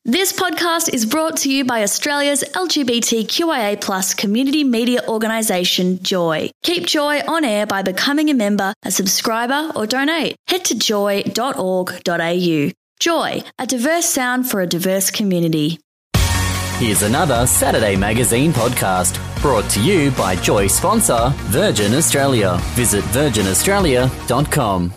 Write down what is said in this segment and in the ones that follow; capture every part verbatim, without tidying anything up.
This podcast is brought to you by Australia's L G B T Q I A plus community media organisation, Joy. Keep Joy on air by becoming a member, a subscriber or donate. Head to joy dot org dot a u. Joy, a diverse sound for a diverse community. Here's another Saturday Magazine podcast brought to you by Joy sponsor Virgin Australia. Visit virgin australia dot com.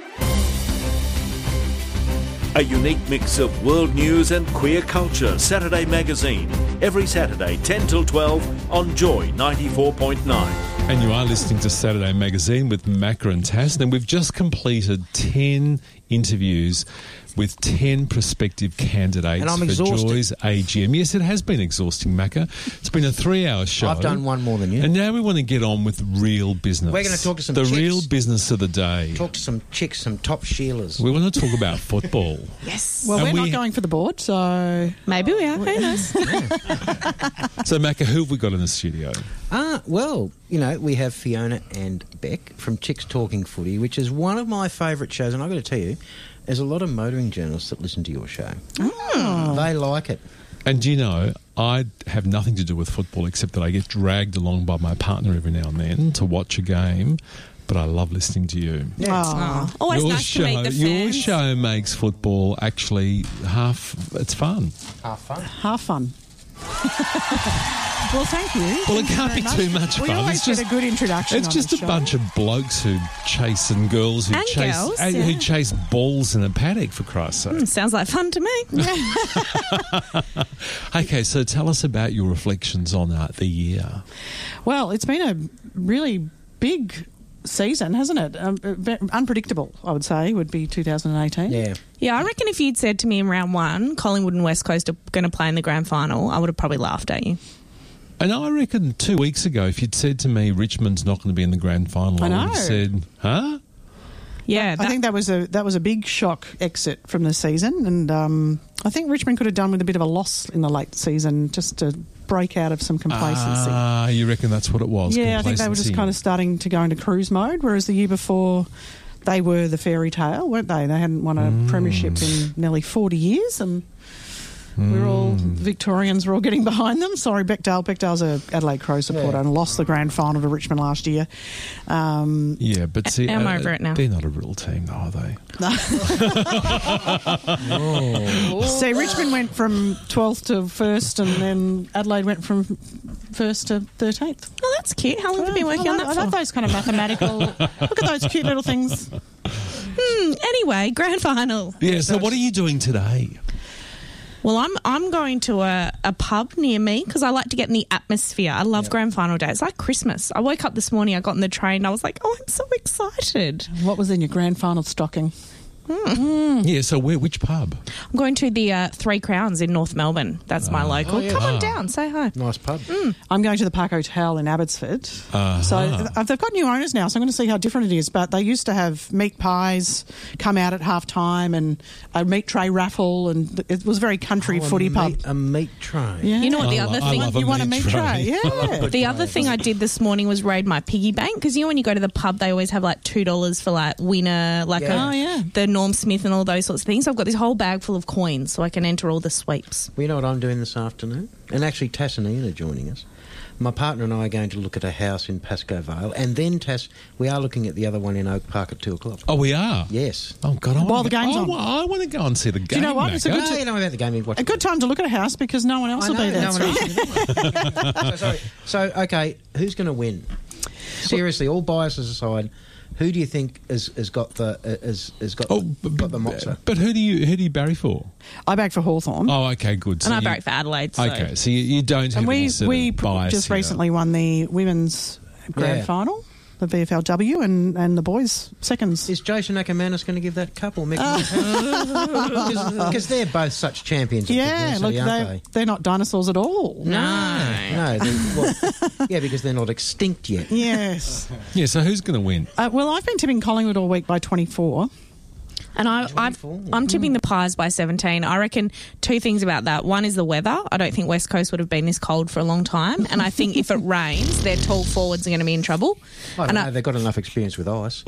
A unique mix of world news and queer culture. Saturday Magazine. Every Saturday, ten till twelve on Joy ninety-four point nine. And you are listening to Saturday Magazine with Macca and Tass. And we've just completed ten interviews with ten prospective candidates and I'm for exhausted. Joy's A G M. Yes, it has been exhausting, Macca. It's been a three-hour show. I've done one more than you. And now we want to get on with real business. We're going to talk to some The chicks. real business of the day. Talk to some chicks, some top Sheilas. We want to talk about football. Yes. Well, And we're we- not going for the board, so... Maybe we are. Who knows? So, Macca, who have we got in the studio? Ah, well, you know, we have Fiona and Beck from Chicks Talking Footy, which is one of my favourite shows. And I've got to tell you, there's a lot of motoring journalists that listen to your show. Oh. They like it. And do you know, I have nothing to do with football except that I get dragged along by my partner every now and then to watch a game, but I love listening to you. Oh. Always your nice show, to meet the Your fans. show makes football actually half, it's fun. Half fun. Half fun. Well, thank you. Well, it Thank you can't very be too much We fun. always It's get just- a good introduction. It's on just the a show. bunch of blokes who chase and girls who And chase girls, uh, who yeah. chase balls in a paddock, for Christ's sake. Hmm, sounds like fun to me. Okay, so tell us about your reflections on uh, the year. Well, it's been a really big season, hasn't it? Um, uh, ve- unpredictable, I would say, would be two thousand eighteen. Yeah. Yeah, I reckon if you'd said to me in round one, Collingwood and West Coast are going to play in the grand final, I would have probably laughed at you. And I reckon two weeks ago, if you'd said to me Richmond's not going to be in the grand final, I I, would know. have said, huh? Yeah, I that- think that was a that was a big shock exit from the season, and um, I think Richmond could have done with a bit of a loss in the late season just to break out of some complacency. Ah, you reckon that's what it was? Yeah, I think they were just complacency. kind of starting to go into cruise mode, whereas the year before they were the fairy tale, weren't they? They hadn't won a premiership in nearly forty years, and we we're all, Victorians were all getting behind them. Sorry, Bechdale. Bechdale's a Adelaide Crow supporter Yeah. and lost the grand final to Richmond last year. Um, Yeah, but see, I'm uh, over it now. They're not a real team, though, are they? So Richmond went from twelfth to first, and then Adelaide went from first to thirteenth. oh, that's cute. How long have you been working I on like, that I like for? those kind of mathematical... Look at those cute little things. Hmm, anyway, grand final. Yeah, so what are you doing today? Well, I'm I'm going to a, a pub near me because I like to get in the atmosphere. I love grand final day. It's like Christmas. I woke up this morning, I got in the train, and I was like, oh, I'm so excited. What was in your grand final stocking? Yeah, so where? Which pub? I'm going to the uh, Three Crowns in North Melbourne. That's my local. Oh, yeah. Come on Ah. down, say hi. Nice pub. I'm going to the Park Hotel in Abbotsford. Uh-huh. So uh, they've got new owners now, so I'm going to see how different it is. But they used to have meat pies come out at half time and a meat tray raffle, and th- it was a very country Oh, a footy pub. meat- A meat tray. Yeah. You know what the I other lo- I thing? love a You want a meat meat tray. tray? Yeah. The other thing I did this morning was raid my piggy bank because you know when you go to the pub, they always have like two dollars for like winner, like Yeah. a, Oh, yeah. the Norm Smith and all those sorts of things. I've got this whole bag full of coins so I can enter all the sweeps. Well, you know what I'm doing this afternoon? And actually, Tass and Ian are joining us. My partner and I are going to look at a house in Pascoe Vale. And then, Tass, we are looking at the other one in Oak Park at two o'clock. Oh, we are? Yes. Oh, God. I While wanna the go- game's I, on. wa- I want to go and see the game. you know what? It's a Macca. good No, t- you know about the game. You watch A good time to look at a house because no one else I will know, be there. no one else will be there. so, sorry. So, okay, who's going to win? Seriously, all biases aside, who do you think has, has got the has, has got, Oh, but, got the moxa? but who do you who do you barry for? I back for Hawthorn. Oh, okay, good. So And I you- barrack for Adelaide. So. Okay, so you, you don't have and any we sort we of pr- bias just here. recently won the women's grand Yeah. final, the V F L W, and, and the boys seconds. Is Jason Ackermanis going to give that couple? Because they're both such champions of Yeah, publicity, look, aren't they, they? they're not dinosaurs at all. No. No, they, well, yeah, because they're not extinct yet. Yes. Yeah, so who's going to win? Uh, well, I've been tipping Collingwood all week by twenty-four. And I, I've, I'm tipping the Pies by seventeen. I reckon two things about that. One is the weather. I don't think West Coast would have been this cold for a long time. And I think if it rains, their tall forwards are going to be in trouble. I don't And know, I- they've got enough experience with ice.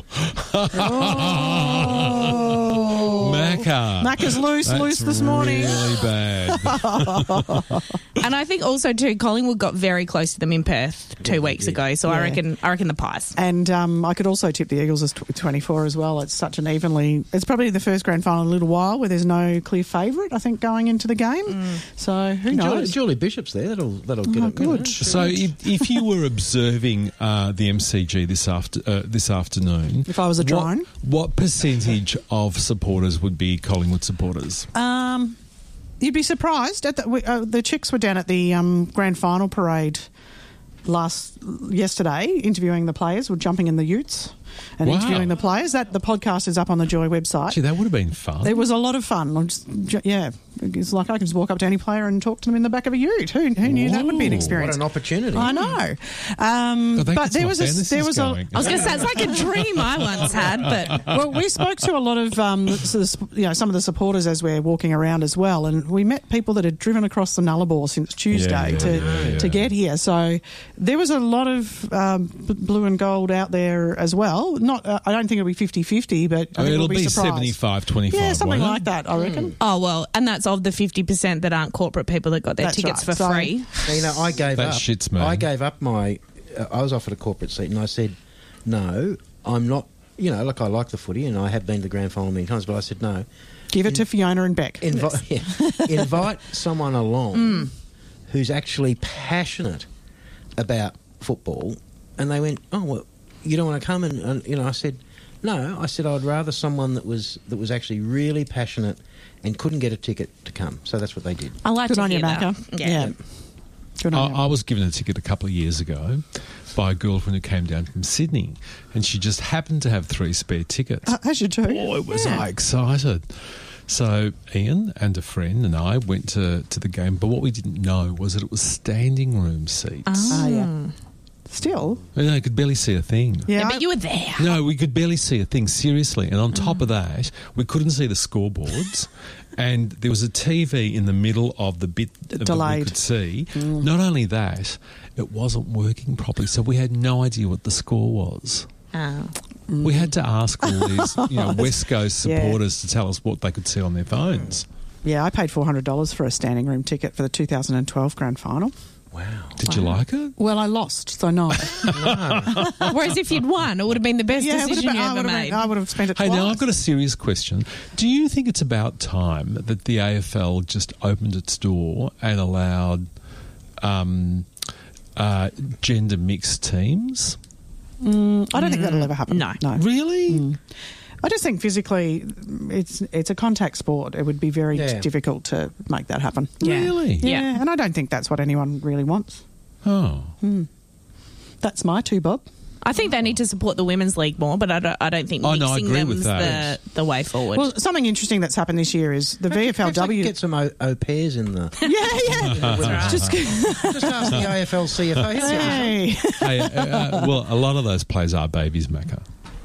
Oh. Macca. Macca's loose, That's loose this morning. really bad. And I think also too, Collingwood got very close to them in Perth two weeks ago. So I Yeah. reckon, I reckon the Pies. And um, I could also tip the Eagles as tw- twenty-four as well. It's such an evenly... It's probably the first grand final in a little while where there's no clear favourite, I think, going into the game. Mm. So who Julie, knows? Julie Bishop's there. That'll that'll get Oh, it. you know. good. So, if, if you were observing uh, the M C G this after uh, this afternoon, If I was a what- drone? what percentage of supporters would be Collingwood supporters? Um, you'd be surprised. At the, we, uh, the chicks were down at the um, grand final parade last yesterday, interviewing the players. Were jumping in the utes and Wow. interviewing the players. That the podcast is up on the Joy website. Gee, that would have been fun. It was a lot of fun. I'm just, j- yeah, it's like I can just walk up to any player and talk to them in the back of a ute. Who, who knew that would be an Ooh, experience? What an opportunity. I know. Um, I think but that's there what was a Dennis there is was going. a I was going to say, it's like a dream I once had, but well, we spoke to a lot of um, so the sp- you know some of the supporters as we're walking around as well, and we met people that had driven across the Nullarbor since Tuesday yeah, to yeah, yeah. to get here. So there was a lot of um, b- blue and gold out there as well. Not, uh, I don't think it'll be fifty-fifty, but I Oh, think it'll we'll be, be surprised. seventy-five twenty-five. Yeah, something won't it? like that. I reckon. oh well, and that's of the fifty percent that aren't corporate people that got their That's tickets right. for So- free. Now, you know, I gave That up. shits me. I gave up my. Uh, I was offered a corporate seat, and I said, "No, I'm not." You know, like I like the footy, and I have been to the grand final many times, but I said no. Give it to Fiona and Beck. Invite, yeah, invite someone along Mm. who's actually passionate about football, and they went, "Oh, well, you don't want to come?" And, and you know, I said, "No." I said I'd rather someone that was that was actually really passionate and couldn't get a ticket to come. So that's what they did. I like Good to on you, hear that. Macca. Yeah. Good I, on you. I was given a ticket a couple of years ago by a girlfriend who came down from Sydney, and she just happened to have three spare tickets. Uh, as you do. Boy, was Yeah. I excited. So Ian and a friend and I went to, to the game, but what we didn't know was that it was standing room seats. Ah, yeah. Still, And I could barely see a thing. yeah. Yeah, I- but you were there. No, we could barely see a thing, seriously. And on top of that, we couldn't see the scoreboards. And there was a T V in the middle of the bit that we Delayed. could see. Not only that, it wasn't working properly. So we had no idea what the score was. Oh. We had to ask all these you know, West Coast Yeah. supporters to tell us what they could see on their phones. Yeah, I paid four hundred dollars for a standing room ticket for the two thousand twelve grand final. Wow. Did you like it? Well, I lost, so no. Whereas if you'd won, it would have been the best yeah, it would have decision been, you I, ever would have made. been, I would have spent it Hey, twice. now I've got a serious question. Do you think it's about time that the A F L just opened its door and allowed um, uh, gender mixed teams? Mm, I don't think that'll ever happen. No. No. Really? I just think physically it's it's a contact sport. It would be very Yeah. difficult to make that happen. Yeah. Really? Yeah. Yeah. And I don't think that's what anyone really wants. Oh. That's my two, Bob. I think they need to support the women's league more, but I don't, I don't think Oh, mixing no, I agree them's with that. the, the way forward. Well, something interesting that's happened this year is the V F L Perhaps they could W. get some au, au pairs in the. Yeah, yeah. Just Just ask the A F L C F O. hey. Hey, uh, uh, well, a lot of those players are babies, Macca.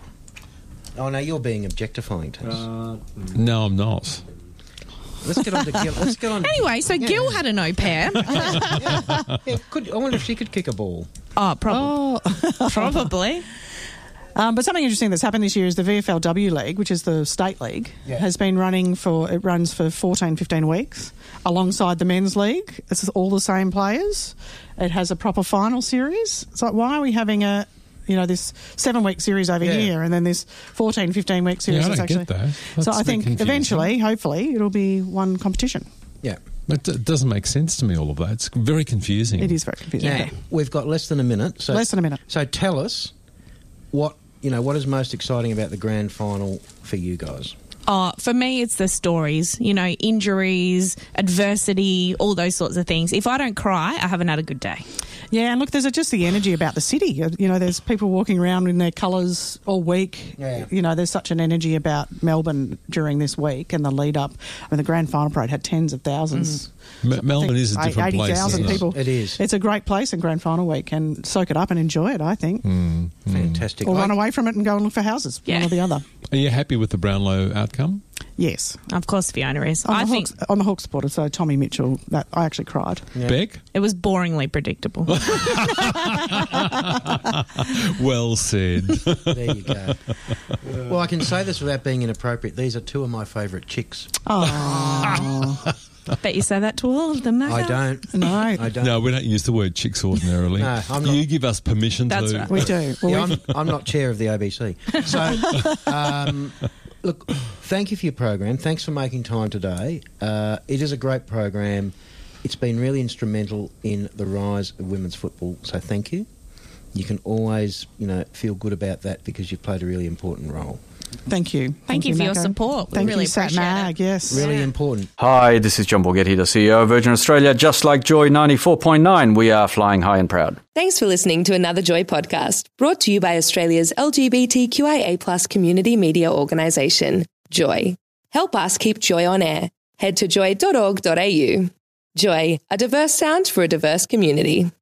Oh no, you're being objectifying, Tess. No, I'm not. Let's get on to Gil. Let's get on. anyway, so Gil had an au pair. Yeah, could, I wonder if she could kick a ball. oh, probably. Oh. Probably. Um, but something interesting that's happened this year is the V F L W League, which is the state league, Yeah. has been running for, it runs for fourteen, fifteen weeks alongside the men's league. It's all the same players. It has a proper final series. It's like, why are we having a, you know, this seven week series over Yeah. here and then this fourteen, fifteen week series? Yeah, I that's don't actually, get that. That's so a I bit think confusing. eventually, hopefully, it'll be one competition. Yeah. It d- doesn't make sense to me, all of that. It's very confusing. It is very confusing. Now we've got less than a minute. So Less than a minute. So tell us what you know. What is most exciting about the grand final for you guys? Oh, for me, it's the stories, you know, injuries, adversity, all those sorts of things. If I don't cry, I haven't had a good day. Yeah, and look, there's a, just the energy about the city. You know, there's people walking around in their colours all week. Yeah. You know, there's such an energy about Melbourne during this week and the lead up. I mean, the grand final parade had tens of thousands. M- Melbourne is a eight- different place. eighty thousand isn't it? people. It is. It's a great place in grand final week, and soak it up and enjoy it, I think. Mm. Fantastic. Or I- run away from it and go and look for houses, Yeah. one or the other. Are you happy with the Brownlow outcome? Yes. Of course, Fiona is. I'm, I a think Hawks, I'm a Hawks supporter, so Tommy Mitchell, that I actually cried. Yeah. Beck? it was boringly predictable. Well said. There you go. Well, I can say this without being inappropriate. These are two of my favourite chicks. Oh. Bet you say that to all of them, Macca. I don't. No. I don't. No, we don't use the word chicks ordinarily. No, I'm not. You give us permission That's to. right. We do. Well, Yeah, we've- I'm, I'm not chair of the A B C. So, um, look, thank you for your program. Thanks for making time today. Uh, it is a great program. It's been really instrumental in the rise of women's football, so thank you. You can always, you know, feel good about that because you've played a really important role. Thank you. Thank you for your Macca. support. We Thank really you, Sat appreciate Mag. it. Yes. Really Yeah. important. Hi, this is John Borghetti, the C E O of Virgin Australia. Just like Joy ninety-four point nine, we are flying high and proud. Thanks for listening to another Joy podcast, brought to you by Australia's L G B T Q I A plus community media organisation, Joy. Help us keep Joy on air. Head to joy dot org dot a u. Joy, a diverse sound for a diverse community.